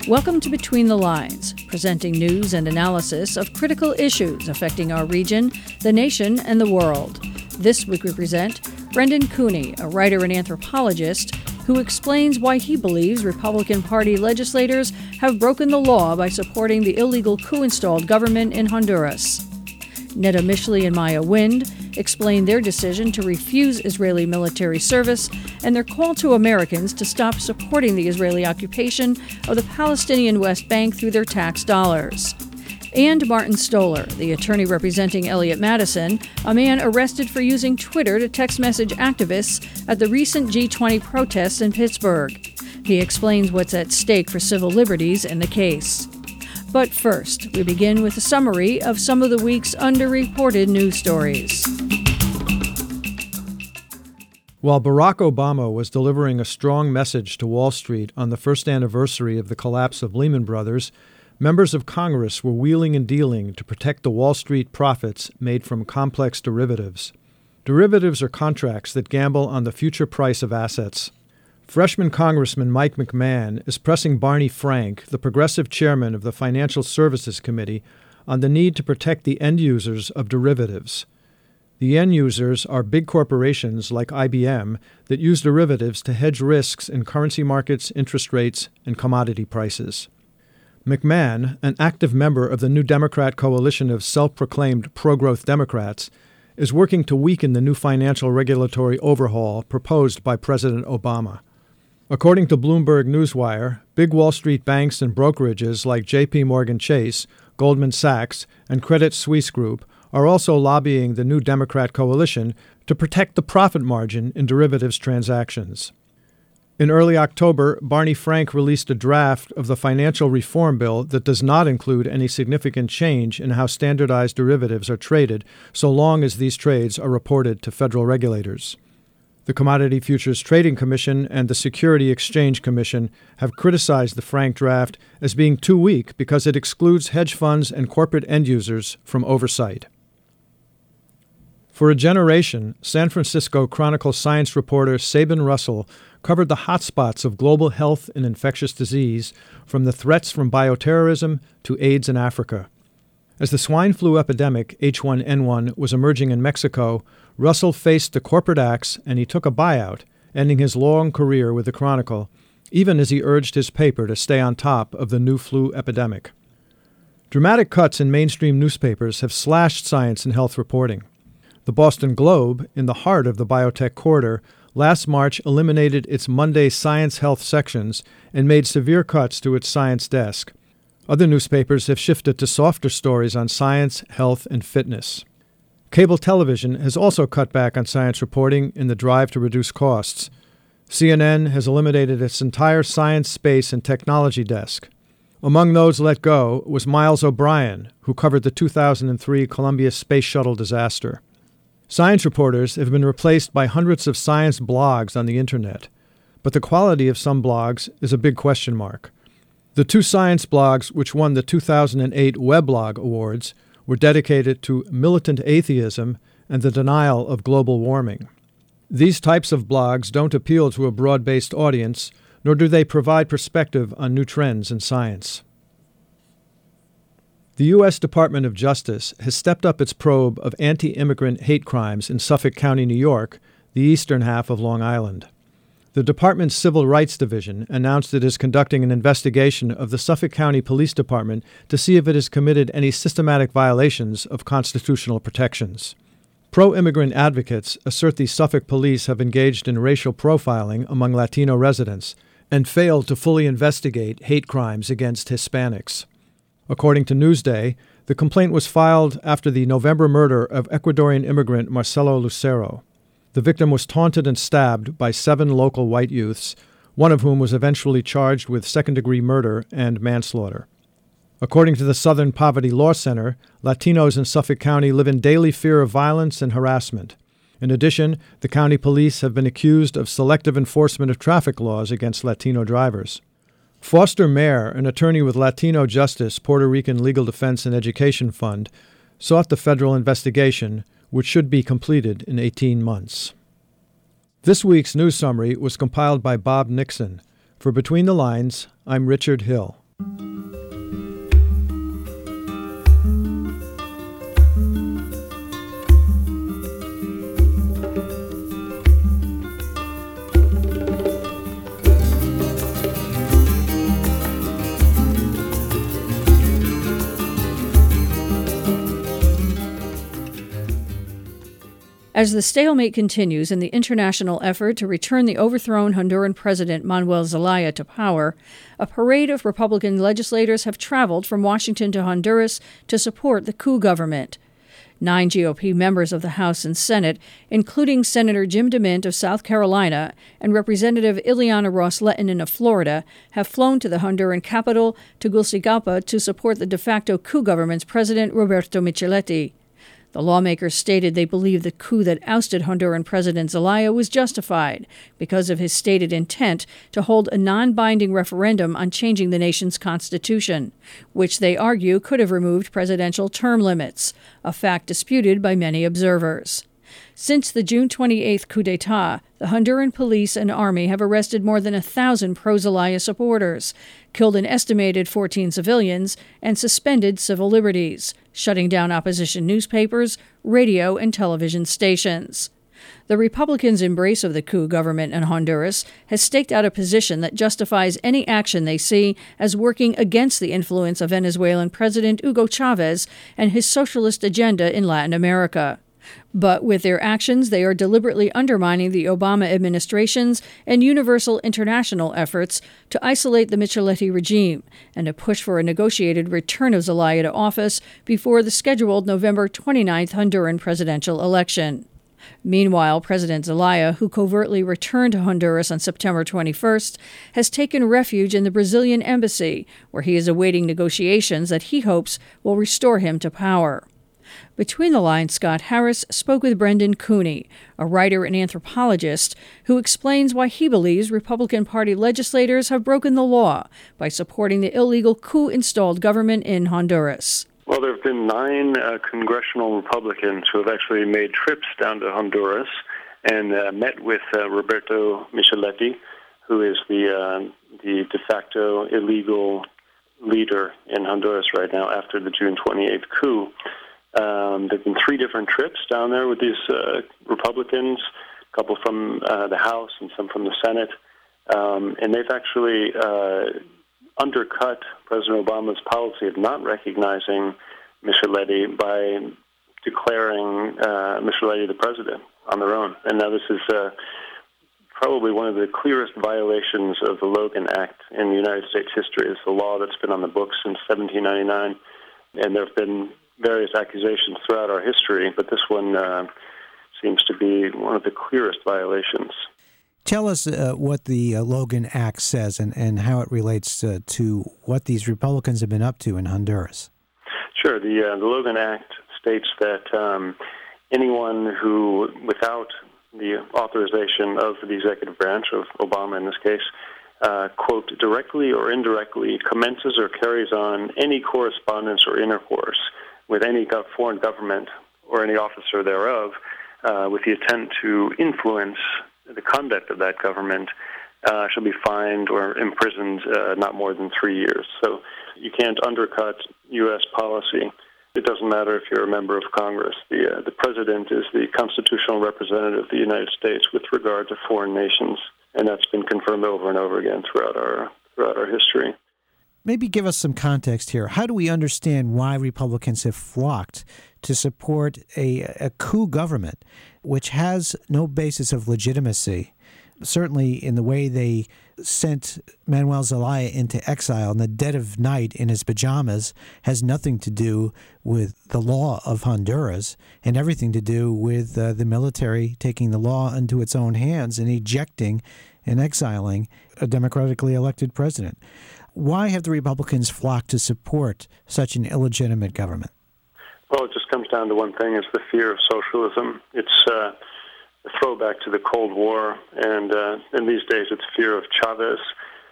Welcome to Between the Lines, presenting news and analysis of critical issues affecting our region, the nation, and the world. This week we present Brendan Cooney, a writer and anthropologist, who explains why he believes Republican Party legislators have broken the law by supporting the illegal coup-installed government in Honduras. Neda Mishley and Maya Wind explain their decision to refuse Israeli military service and their call to Americans to stop supporting the Israeli occupation of the Palestinian West Bank through their tax dollars. And Martin Stoller, the attorney representing Elliot Madison, a man arrested for using Twitter to text message activists at the recent G20 protests in Pittsburgh. He explains what's at stake for civil liberties in the case. But first, we begin with a summary of some of the week's underreported news stories. While Barack Obama was delivering a strong message to Wall Street on the first anniversary of the collapse of Lehman Brothers, members of Congress were wheeling and dealing to protect the Wall Street profits made from complex derivatives. Derivatives are contracts that gamble on the future price of assets. Freshman Congressman Mike McMahon is pressing Barney Frank, the progressive chairman of the Financial Services Committee, on the need to protect the end users of derivatives. The end users are big corporations like IBM that use derivatives to hedge risks in currency markets, interest rates, and commodity prices. McMahon, an active member of the New Democrat coalition of self-proclaimed pro-growth Democrats, is working to weaken the new financial regulatory overhaul proposed by President Obama. According to Bloomberg Newswire, big Wall Street banks and brokerages like J.P. Morgan Chase, Goldman Sachs, and Credit Suisse Group are also lobbying the New Democrat coalition to protect the profit margin in derivatives transactions. In early October, Barney Frank released a draft of the financial reform bill that does not include any significant change in how standardized derivatives are traded, so long as these trades are reported to federal regulators. The Commodity Futures Trading Commission and the Security Exchange Commission have criticized the Frank draft as being too weak because it excludes hedge funds and corporate end users from oversight. For a generation, San Francisco Chronicle science reporter Sabin Russell covered the hotspots of global health and infectious disease, from the threats from bioterrorism to AIDS in Africa. As the swine flu epidemic, H1N1, was emerging in Mexico, Russell faced the corporate axe and he took a buyout, ending his long career with the Chronicle, even as he urged his paper to stay on top of the new flu epidemic. Dramatic cuts in mainstream newspapers have slashed science and health reporting. The Boston Globe, in the heart of the biotech corridor, last March eliminated its Monday Science Health sections and made severe cuts to its science desk. Other newspapers have shifted to softer stories on science, health, and fitness. Cable television has also cut back on science reporting in the drive to reduce costs. CNN has eliminated its entire science, space, and technology desk. Among those let go was Miles O'Brien, who covered the 2003 Columbia Space Shuttle disaster. Science reporters have been replaced by hundreds of science blogs on the Internet, but the quality of some blogs is a big question mark. The two science blogs which won the 2008 Weblog Awards were dedicated to militant atheism and the denial of global warming. These types of blogs don't appeal to a broad-based audience, nor do they provide perspective on new trends in science. The U.S. Department of Justice has stepped up its probe of anti-immigrant hate crimes in Suffolk County, New York, the eastern half of Long Island. The department's Civil Rights Division announced it is conducting an investigation of the Suffolk County Police Department to see if it has committed any systematic violations of constitutional protections. Pro-immigrant advocates assert the Suffolk police have engaged in racial profiling among Latino residents and failed to fully investigate hate crimes against Hispanics. According to Newsday, the complaint was filed after the November murder of Ecuadorian immigrant Marcelo Lucero. The victim was taunted and stabbed by 7 local white youths, one of whom was eventually charged with second-degree murder and manslaughter. According to the Southern Poverty Law Center, Latinos in Suffolk County live in daily fear of violence and harassment. In addition, the county police have been accused of selective enforcement of traffic laws against Latino drivers. Foster Mayer, an attorney with Latino Justice, Puerto Rican Legal Defense and Education Fund, sought the federal investigation, which should be completed in 18 months. This week's news summary was compiled by Bob Nixon. For Between the Lines, I'm Richard Hill. As the stalemate continues in the international effort to return the overthrown Honduran President Manuel Zelaya to power, a parade of Republican legislators have traveled from Washington to Honduras to support the coup government. 9 GOP members of the House and Senate, including Senator Jim DeMint of South Carolina and Representative Ileana Ros-Lehtinen of Florida, have flown to the Honduran capital, Tegucigalpa, to support the de facto coup government's president, Roberto Micheletti. The lawmakers stated they believe the coup that ousted Honduran President Zelaya was justified because of his stated intent to hold a non-binding referendum on changing the nation's constitution, which they argue could have removed presidential term limits, a fact disputed by many observers. Since the June 28th coup d'etat, the Honduran police and army have arrested more than 1,000 pro-Zelaya supporters, killed an estimated 14 civilians, and suspended civil liberties, shutting down opposition newspapers, radio, and television stations. The Republicans' embrace of the coup government in Honduras has staked out a position that justifies any action they see as working against the influence of Venezuelan President Hugo Chavez and his socialist agenda in Latin America. But with their actions, they are deliberately undermining the Obama administration's and universal international efforts to isolate the Micheletti regime and to push for a negotiated return of Zelaya to office before the scheduled November 29th Honduran presidential election. Meanwhile, President Zelaya, who covertly returned to Honduras on September 21st, has taken refuge in the Brazilian embassy, where he is awaiting negotiations that he hopes will restore him to power. Between the lines, Scott Harris spoke with Brendan Cooney, a writer and anthropologist, who explains why he believes Republican Party legislators have broken the law by supporting the illegal coup-installed government in Honduras. Well, there have been 9 congressional Republicans who have actually made trips down to Honduras and met with Roberto Micheletti, who is the de facto illegal leader in Honduras right now after the June 28th coup. There have been 3 different trips down there with these Republicans, a couple from the House and some from the Senate, and they've actually undercut President Obama's policy of not recognizing Micheletti by declaring Micheletti the president on their own. And now this is probably one of the clearest violations of the Logan Act in the United States history. It's a law that's been on the books since 1799, and there have been various accusations throughout our history, but this one seems to be one of the clearest violations. Tell us what the Logan Act says and how it relates to what these Republicans have been up to in Honduras. Sure. The Logan Act states that anyone who, without the authorization of the executive branch, of Obama in this case, quote, directly or indirectly commences or carries on any correspondence or intercourse with any foreign government or any officer thereof with the intent to influence the conduct of that government shall be fined or imprisoned not more than 3 years. So you can't undercut U.S. policy. It doesn't matter if you're a member of Congress. The president is the constitutional representative of the United States with regard to foreign nations, and that's been confirmed over and over again throughout our history. Maybe give us some context here. How do we understand why Republicans have flocked to support a coup government which has no basis of legitimacy? Certainly in the way they sent Manuel Zelaya into exile in the dead of night in his pajamas has nothing to do with the law of Honduras and everything to do with the military taking the law into its own hands and ejecting and exiling a democratically elected president. Why have the Republicans flocked to support such an illegitimate government? Well, it just comes down to one thing: it's the fear of socialism. It's a throwback to the Cold War, and these days it's fear of Chavez,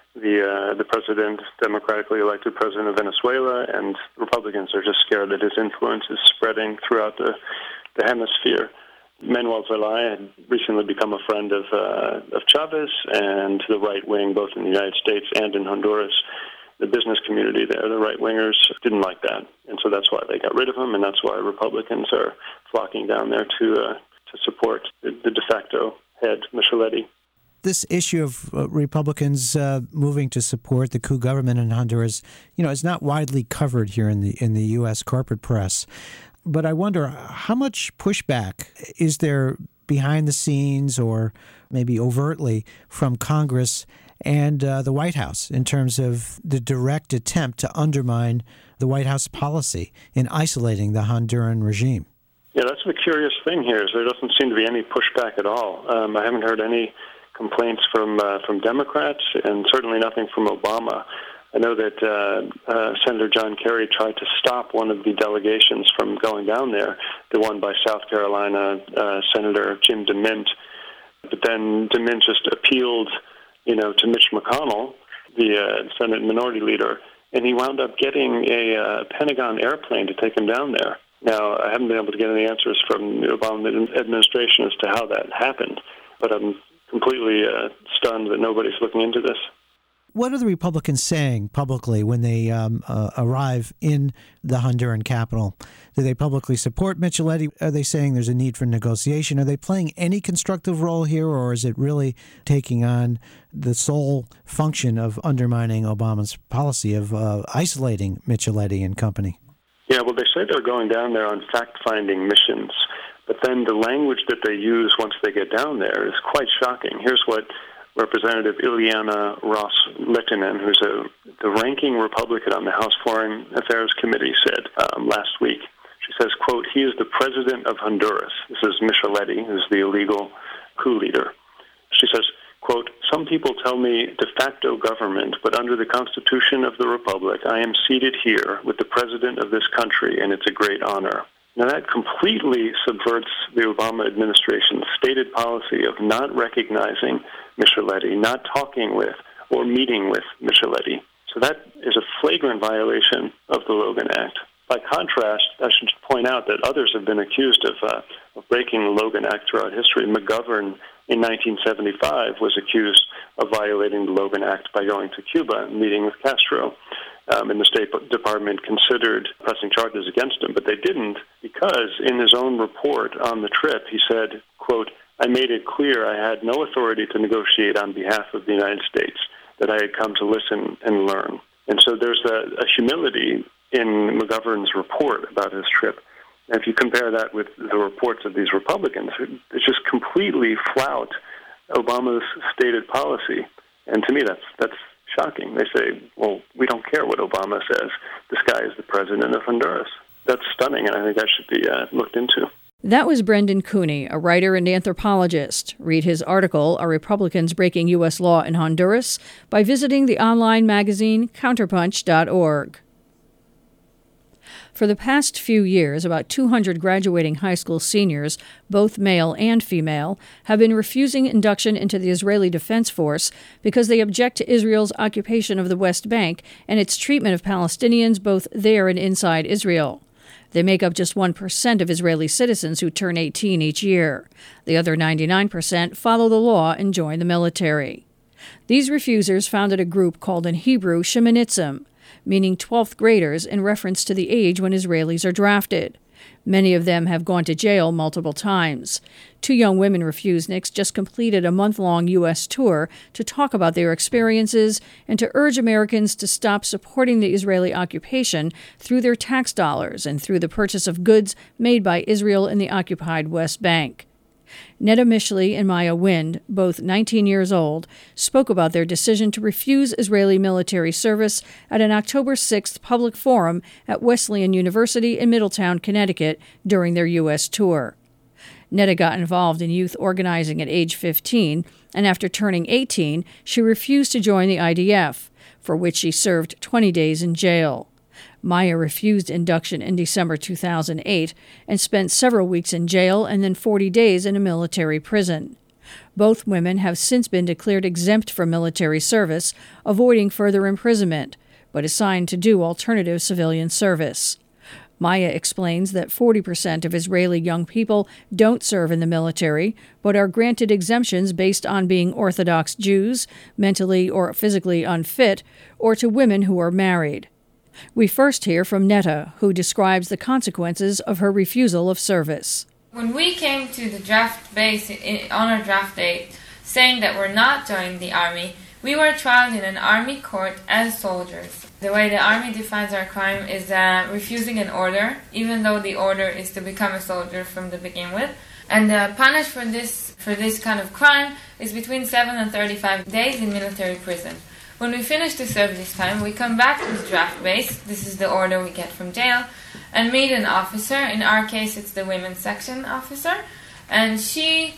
the president, democratically elected president of Venezuela, and Republicans are just scared that his influence is spreading throughout the hemisphere. Manuel Zelaya had recently become a friend of Chavez and the right wing, both in the United States and in Honduras. the business community there, the right-wingers, didn't like that. And so that's why they got rid of him, and that's why Republicans are flocking down there to support the de facto head, Micheletti. This issue of Republicans moving to support the coup government in Honduras, is not widely covered here in the U.S. corporate press. But I wonder, how much pushback is there behind the scenes or maybe overtly from Congress and the White House in terms of the direct attempt to undermine the White House policy in isolating the Honduran regime? Yeah, that's the curious thing here, is there doesn't seem to be any pushback at all. I haven't heard any complaints from Democrats, and certainly nothing from Obama. I know that Senator John Kerry tried to stop one of the delegations from going down there, the one by South Carolina Senator Jim DeMint. But then DeMint just appealed, to Mitch McConnell, the Senate Minority Leader, and he wound up getting a Pentagon airplane to take him down there. Now, I haven't been able to get any answers from the Obama administration as to how that happened, but I'm completely stunned that nobody's looking into this. What are the Republicans saying publicly when they arrive in the Honduran capital? Do they publicly support Micheletti? Are they saying there's a need for negotiation? Are they playing any constructive role here, or is it really taking on the sole function of undermining Obama's policy of isolating Micheletti and company? Yeah, well, they say they're going down there on fact-finding missions, but then the language that they use once they get down there is quite shocking. Here's what Representative Ileana Ros-Lehtinen, who's the ranking Republican on the House Foreign Affairs Committee, said last week. She says, quote, "He is the president of Honduras." This is Micheletti, who's the illegal coup leader. She says, quote, "Some people tell me de facto government, but under the Constitution of the Republic, I am seated here with the president of this country, and it's a great honor." Now, that completely subverts the Obama administration's stated policy of not recognizing Micheletti, not talking with or meeting with Micheletti. So that is a flagrant violation of the Logan Act. By contrast, I should point out that others have been accused of breaking the Logan Act throughout history. McGovern in 1975 was accused of violating the Logan Act by going to Cuba and meeting with Castro. And the State Department considered pressing charges against him, but they didn't because in his own report on the trip, he said, quote, "I made it clear I had no authority to negotiate on behalf of the United States, that I had come to listen and learn." And so there's a humility in McGovern's report about his trip. And if you compare that with the reports of these Republicans, it's just completely flout Obama's stated policy. And to me, that's shocking. They say, well, we don't care what Obama says. This guy is the president of Honduras. That's stunning, and I think that should be looked into. That was Brendan Cooney, a writer and anthropologist. Read his article, Are Republicans Breaking U.S. Law in Honduras?, by visiting the online magazine counterpunch.org. For the past few years, about 200 graduating high school seniors, both male and female, have been refusing induction into the Israeli Defense Force because they object to Israel's occupation of the West Bank and its treatment of Palestinians both there and inside Israel. They make up just 1% of Israeli citizens who turn 18 each year. The other 99% follow the law and join the military. These refusers founded a group called in Hebrew Sheminitzim, meaning 12th graders in reference to the age when Israelis are drafted. Many of them have gone to jail multiple times. Two young women refuseniks just completed a month-long U.S. tour to talk about their experiences and to urge Americans to stop supporting the Israeli occupation through their tax dollars and through the purchase of goods made by Israel in the occupied West Bank. Neda Mishli and Maya Wind, both 19 years old, spoke about their decision to refuse Israeli military service at an October 6th public forum at Wesleyan University in Middletown, Connecticut, during their U.S. tour. Neda got involved in youth organizing at age 15, and after turning 18, she refused to join the IDF, for which she served 20 days in jail. Maya refused induction in December 2008 and spent several weeks in jail and then 40 days in a military prison. Both women have since been declared exempt from military service, avoiding further imprisonment, but assigned to do alternative civilian service. Maya explains that 40% of Israeli young people don't serve in the military, but are granted exemptions based on being Orthodox Jews, mentally or physically unfit, or to women who are married. We first hear from Netta, who describes the consequences of her refusal of service. When we came to the draft base on our draft date, saying that we're not joining the army, we were tried in an army court as soldiers. The way the army defines our crime is refusing an order, even though the order is to become a soldier from the begin with. And punished for this kind of crime is between 7 and 35 days in military prison. When we finish the service time, we come back to the draft base. This is the order we get from jail, and meet an officer. In our case, it's the women's section officer, and she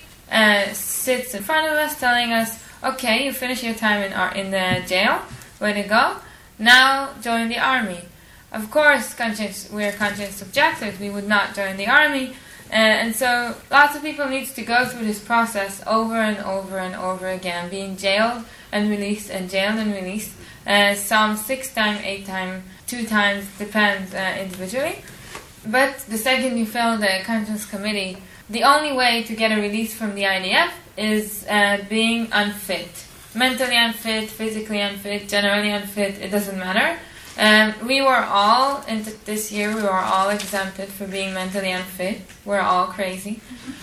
sits in front of us, telling us, "Okay, you finish your time in the jail. Way to go! Now join the army." Of course, we're conscience objectors. We would not join the army, and so lots of people need to go through this process over and over and over again, being jailed and released and jailed and released. Some 6 times, 8 times, 2 times, depends individually. But the second you fail the conscience committee, the only way to get a release from the IDF is being unfit. Mentally unfit, physically unfit, generally unfit, it doesn't matter. We were all, this year, we were all exempted for being mentally unfit. We're all crazy.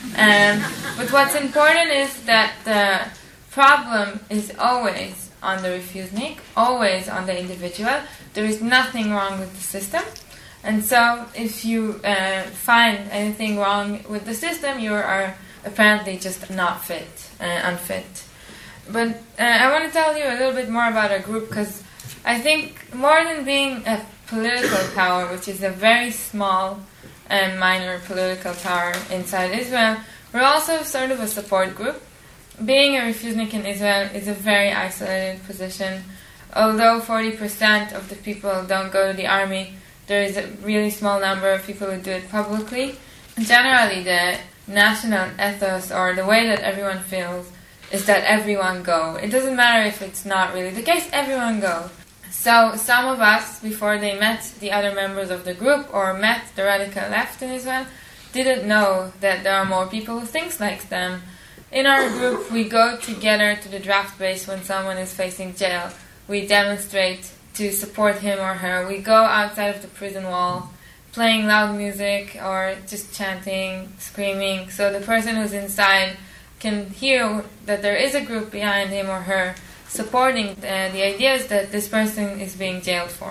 But what's important is that the problem is always on the refusnik, always on the individual. There is nothing wrong with the system. And so if you find anything wrong with the system, you are apparently just not fit, unfit. But I want to tell you a little bit more about our group, because I think more than being a political power, which is a very small and minor political power inside Israel, we're also sort of a support group. Being a refusnik in Israel is a very isolated position. Although 40% of the people don't go to the army, there is a really small number of people who do it publicly. Generally, the national ethos, or the way that everyone feels, is that everyone go. It doesn't matter if it's not really the case, everyone go. So some of us, before they met the other members of the group or met the radical left in Israel, didn't know that there are more people who think like them. In our group, we go together to the draft base when someone is facing jail. We demonstrate to support him or her. We go outside of the prison wall, playing loud music or just chanting, screaming, so the person who's inside can hear that there is a group behind him or her supporting the ideas that this person is being jailed for.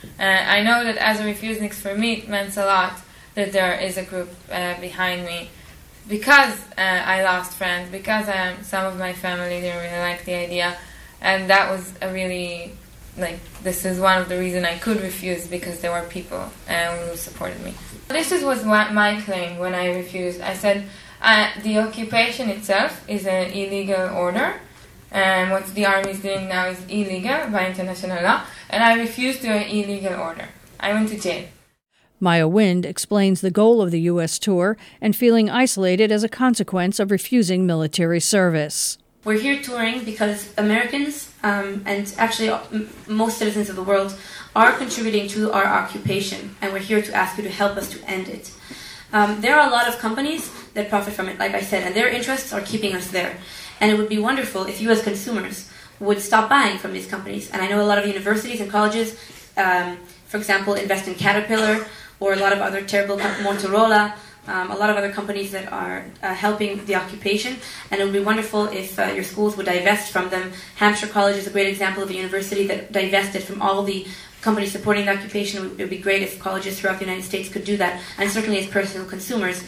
I know that as a refusnik, for me, it meant a lot that there is a group behind me, because I lost friends, because some of my family didn't really like the idea, and that was a really, this is one of the reasons I could refuse, because there were people who supported me. This was my claim when I refused. I said the occupation itself is an illegal order, and what the army is doing now is illegal by international law, and I refused to an illegal order. I went to jail. Maya Wind explains the goal of the U.S. tour and feeling isolated as a consequence of refusing military service. We're here touring because Americans, and actually most citizens of the world, are contributing to our occupation, and we're here to ask you to help us to end it. There are a lot of companies that profit from it, like I said, and their interests are keeping us there. And it would be wonderful if you as consumers would stop buying from these companies. And I know a lot of universities and colleges, for example, invest in Caterpillar, or a lot of other terrible Motorola, a lot of other companies that are helping the occupation, and it would be wonderful if your schools would divest from them. Hampshire College is a great example of a university that divested from all the companies supporting the occupation. It would be great if colleges throughout the United States could do that, and certainly as personal consumers,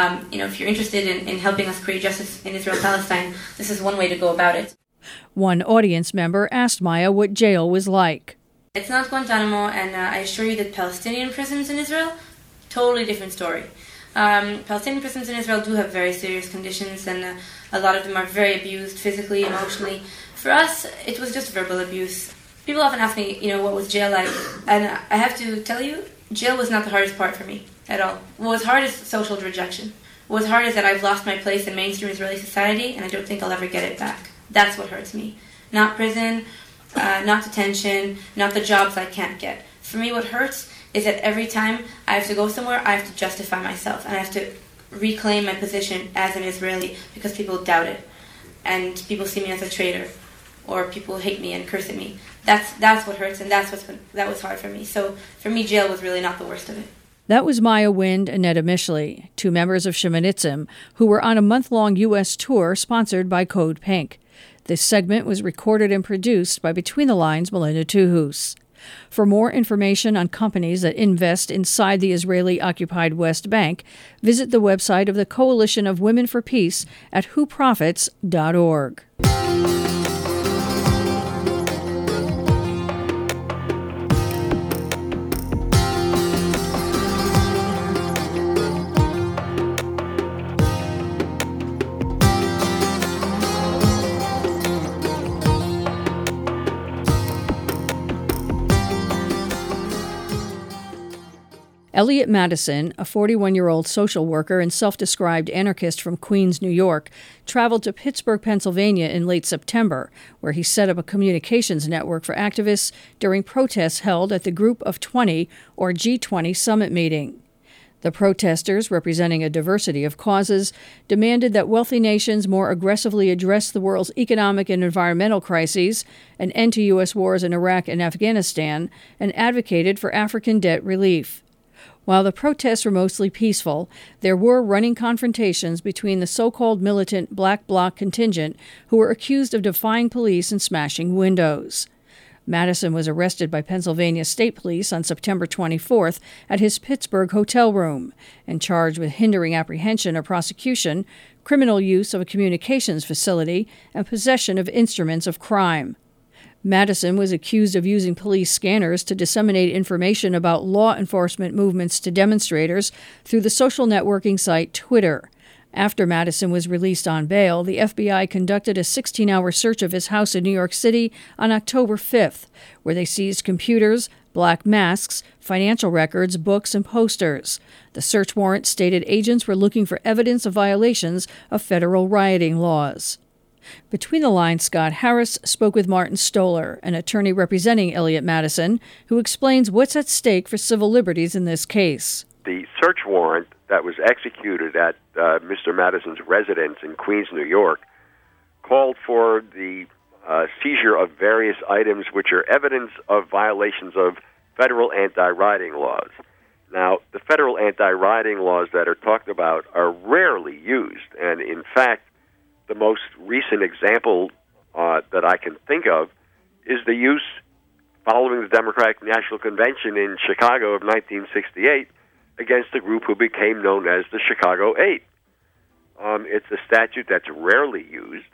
if you're interested in helping us create justice in Israel-Palestine, this is one way to go about it. One audience member asked Maya what jail was like. It's not Guantanamo, and I assure you that Palestinian prisons in Israel, totally different story. Palestinian prisons in Israel do have very serious conditions, and a lot of them are very abused physically, emotionally. For us, it was just verbal abuse. People often ask me, what was jail like? And I have to tell you, jail was not the hardest part for me at all. What was hard is social rejection. What was hard is that I've lost my place in mainstream Israeli society, and I don't think I'll ever get it back. That's what hurts me. Not prison, not detention, not the jobs I can't get. For me, what hurts is that every time I have to go somewhere, I have to justify myself, and I have to reclaim my position as an Israeli because people doubt it, and people see me as a traitor, or people hate me and curse at me. That's what hurts, and that was hard for me. So for me, jail was really not the worst of it. That was Maya Wind and Neda Mishley, two members of Sheminitzim, who were on a month-long U.S. tour sponsored by Code Pink. This segment was recorded and produced by Between the Lines' Melinda Tuhus. For more information on companies that invest inside the Israeli-occupied West Bank, visit the website of the Coalition of Women for Peace at whoprofits.org. Elliot Madison, a 41-year-old social worker and self-described anarchist from Queens, New York, traveled to Pittsburgh, Pennsylvania in late September, where he set up a communications network for activists during protests held at the Group of 20, or G20, summit meeting. The protesters, representing a diversity of causes, demanded that wealthy nations more aggressively address the world's economic and environmental crises, an end to U.S. wars in Iraq and Afghanistan, and advocated for African debt relief. While the protests were mostly peaceful, there were running confrontations between the so-called militant Black Bloc contingent who were accused of defying police and smashing windows. Madison was arrested by Pennsylvania State Police on September 24th at his Pittsburgh hotel room and charged with hindering apprehension or prosecution, criminal use of a communications facility, and possession of instruments of crime. Madison was accused of using police scanners to disseminate information about law enforcement movements to demonstrators through the social networking site Twitter. After Madison was released on bail, the FBI conducted a 16-hour search of his house in New York City on October 5th, where they seized computers, black masks, financial records, books, and posters. The search warrant stated agents were looking for evidence of violations of federal rioting laws. Between the Lines, Scott Harris spoke with Martin Stoller, an attorney representing Elliot Madison, who explains what's at stake for civil liberties in this case. The search warrant that was executed at Mr. Madison's residence in Queens, New York, called for the seizure of various items which are evidence of violations of federal anti-rioting laws. Now, the federal anti-rioting laws that are talked about are rarely used, and in fact, the most recent example that I can think of is the use following the Democratic National Convention in Chicago of 1968 against a group who became known as the Chicago Eight. It's a statute that's rarely used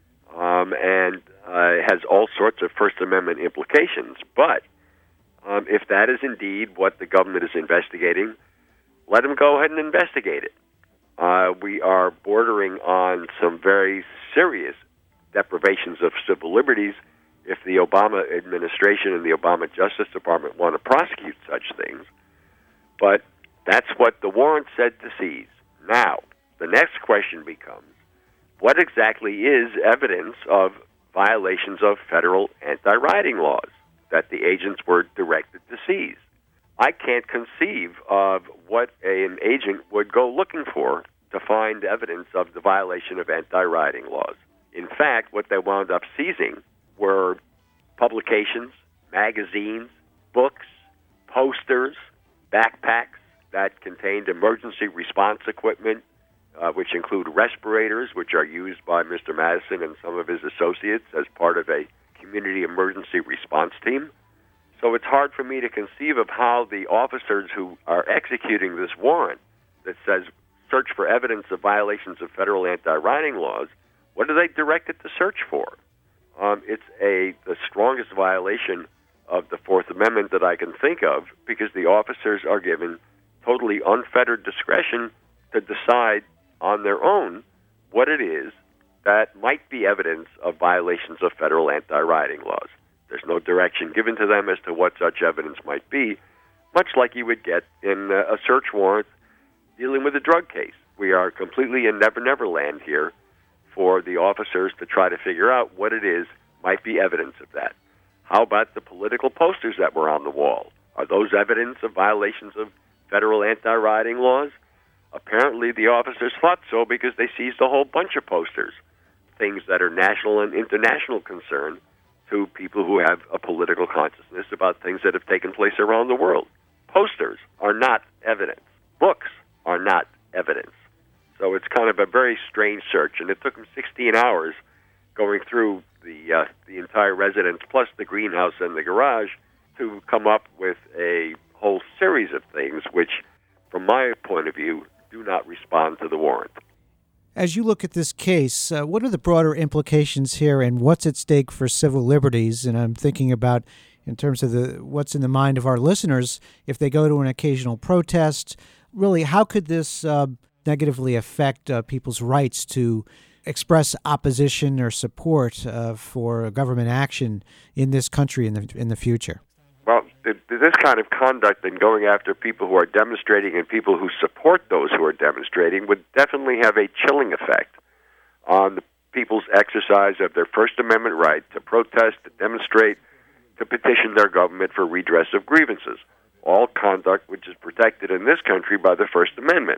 and has all sorts of First Amendment implications. But if that is indeed what the government is investigating, let them go ahead and investigate it. We are bordering on some very serious deprivations of civil liberties if the Obama administration and the Obama Justice Department want to prosecute such things. But that's what the warrant said to seize. Now, the next question becomes, what exactly is evidence of violations of federal anti-rioting laws that the agents were directed to seize? I can't conceive of what an agent would go looking for to find evidence of the violation of anti-rioting laws. In fact, what they wound up seizing were publications, magazines, books, posters, backpacks that contained emergency response equipment, which include respirators, which are used by Mr. Madison and some of his associates as part of a community emergency response team. So it's hard for me to conceive of how the officers who are executing this warrant that says search for evidence of violations of federal anti-rioting laws, what are they directed to search for? It's the strongest violation of the Fourth Amendment that I can think of, because the officers are given totally unfettered discretion to decide on their own what it is that might be evidence of violations of federal anti-rioting laws. There's no direction given to them as to what such evidence might be, much like you would get in a search warrant dealing with a drug case. We are completely in Never Land here for the officers to try to figure out what it is might be evidence of that. How about the political posters that were on the wall? Are those evidence of violations of federal anti-rioting laws? Apparently, the officers thought so because they seized a whole bunch of posters, things that are national and international concern to people who have a political consciousness about things that have taken place around the world. Posters are not evidence. Books are not evidence. So it's kind of a very strange search, and it took them 16 hours going through the entire residence, plus the greenhouse and the garage, to come up with a whole series of things which, from my point of view, do not respond to the warrant. As you look at this case, what are the broader implications here, and what's at stake for civil liberties? And I'm thinking about, in terms of what's in the mind of our listeners, if they go to an occasional protest, really, how could this negatively affect people's rights to express opposition or support for government action in this country in the future? Well, this kind of conduct and going after people who are demonstrating and people who support those who are demonstrating would definitely have a chilling effect on the people's exercise of their First Amendment right to protest, to demonstrate, to petition their government for redress of grievances. All conduct which is protected in this country by the First Amendment.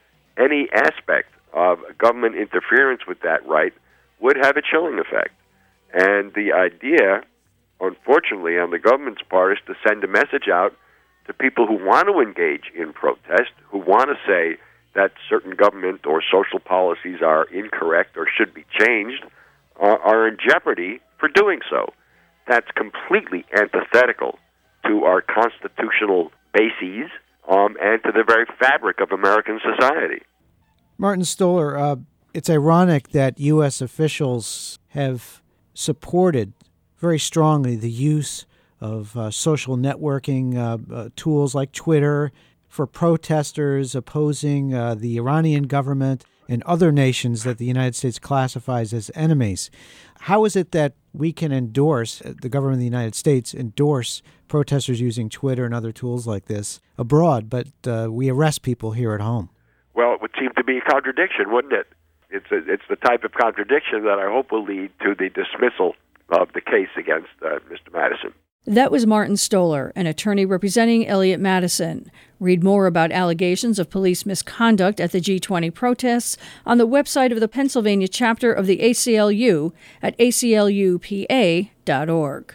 Any aspect of government interference with that right would have a chilling effect. And the idea, unfortunately, on the government's part, is to send a message out to people who want to engage in protest, who want to say that certain government or social policies are incorrect or should be changed, are in jeopardy for doing so. That's completely antithetical to our constitutional bases and to the very fabric of American society. Martin Stoler, it's ironic that U.S. officials have supported very strongly the use of social networking tools like Twitter for protesters opposing the Iranian government and other nations that the United States classifies as enemies. How is it that we can endorse, the government of the United States, endorse protesters using Twitter and other tools like this abroad, but we arrest people here at home? Well, it would seem to be a contradiction, wouldn't it? It's the type of contradiction that I hope will lead to the dismissal of the case against Mr. Madison. That was Martin Stoler, an attorney representing Elliot Madison. Read more about allegations of police misconduct at the G20 protests on the website of the Pennsylvania chapter of the ACLU at aclupa.org.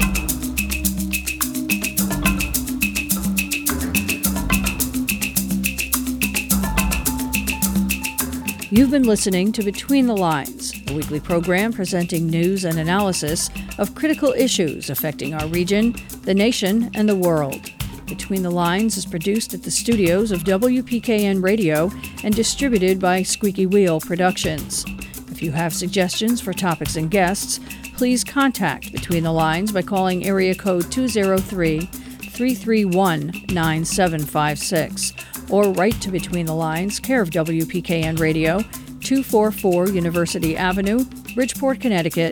You've been listening to Between the Lines, a weekly program presenting news and analysis of critical issues affecting our region, the nation, and the world. Between the Lines is produced at the studios of WPKN Radio and distributed by Squeaky Wheel Productions. If you have suggestions for topics and guests, please contact Between the Lines by calling area code 203-331-9756 or write to Between the Lines, care of WPKN Radio, 244 University Avenue, Bridgeport, Connecticut,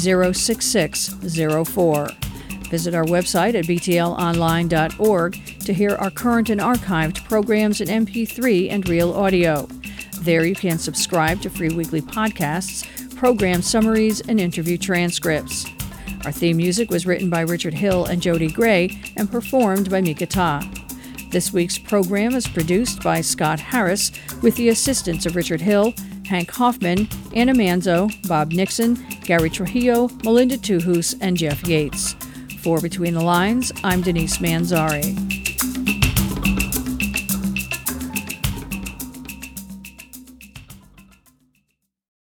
06604. Visit our website at btlonline.org to hear our current and archived programs in MP3 and real audio. There you can subscribe to free weekly podcasts, program summaries, and interview transcripts. Our theme music was written by Richard Hill and Jody Gray and performed by Mika Ta. This week's program is produced by Scott Harris with the assistance of Richard Hill, Hank Hoffman, Anna Manzo, Bob Nixon, Gary Trujillo, Melinda Tuhus, and Jeff Yates. For Between the Lines, I'm Denise Manzari.